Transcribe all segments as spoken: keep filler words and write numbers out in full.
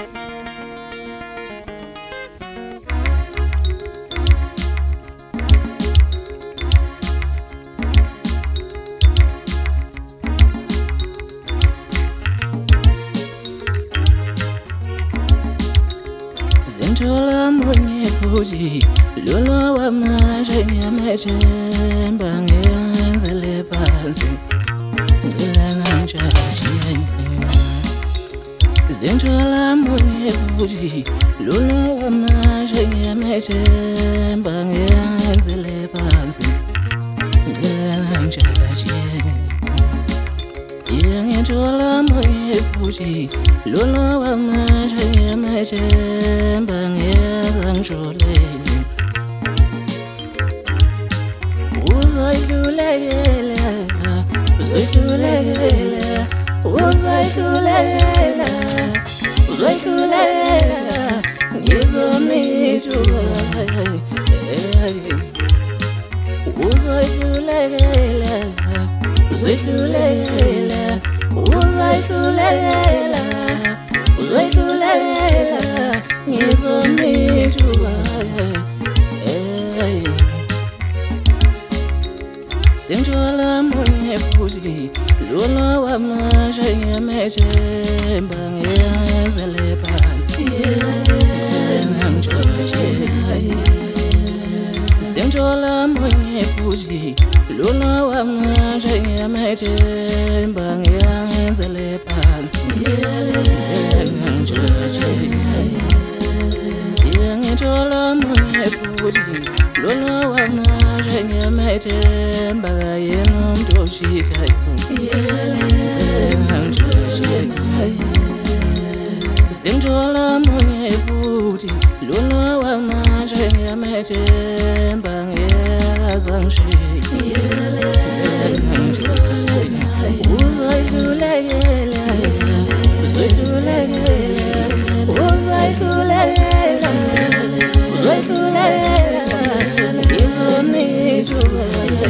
Zinjola mwenye fuji lolo wa majenye mechemba ngenzele pansi ngilana mchachiye Zinjola mwenye fuji lolo wa majenye mechemba ngenzele pansi ngilana mchachiye Nginjola mwenye fuji lolo wa majenye mechemba ngeza ngijoleni Uzoyidlulela, uzoyidlulela, uzoyidlulela, uzoyidlulela Ngizomijua, uzoyidlulela, uzoyidlulela, uzoyidlulela, uzoyidlulela Ngizomijua Zinjola mwenye fuji lolo wa majenye mechemba ngenzele pansi Zinjola mwenye fuji lolo wa majenye mechemba ngenzele pansi Nginjola mwenye fuji lolo wa majenye mechemba yenu mtoshisa Zinjola mwenye fuji lolo wa majenye mechemba ngezangishiki Uzoyidlulela, uzoyidlulela, uzoyidlulela, uzoyidlulela Ngizomijua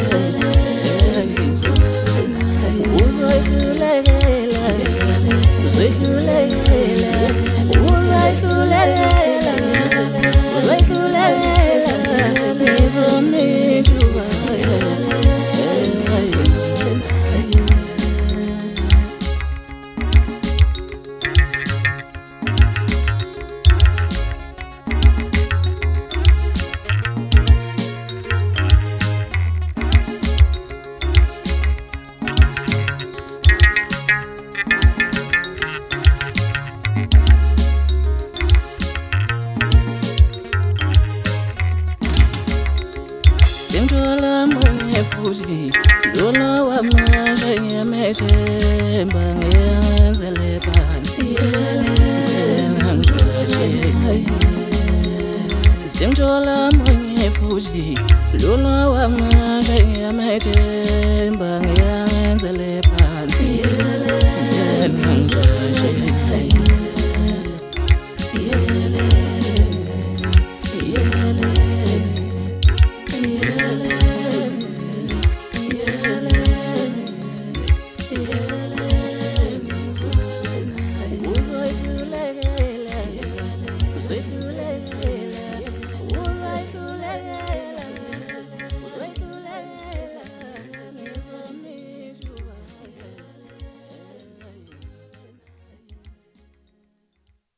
Uzoyidlulela, uzoyidlulela, uzoyidlulela, uzoyidlulela Ngizomijua Zinjola mwenye fuji lolo wa majenye mechemba ngenzele pansi Zinjola mwenye fuji lolo wa majenye mechemba ngenzele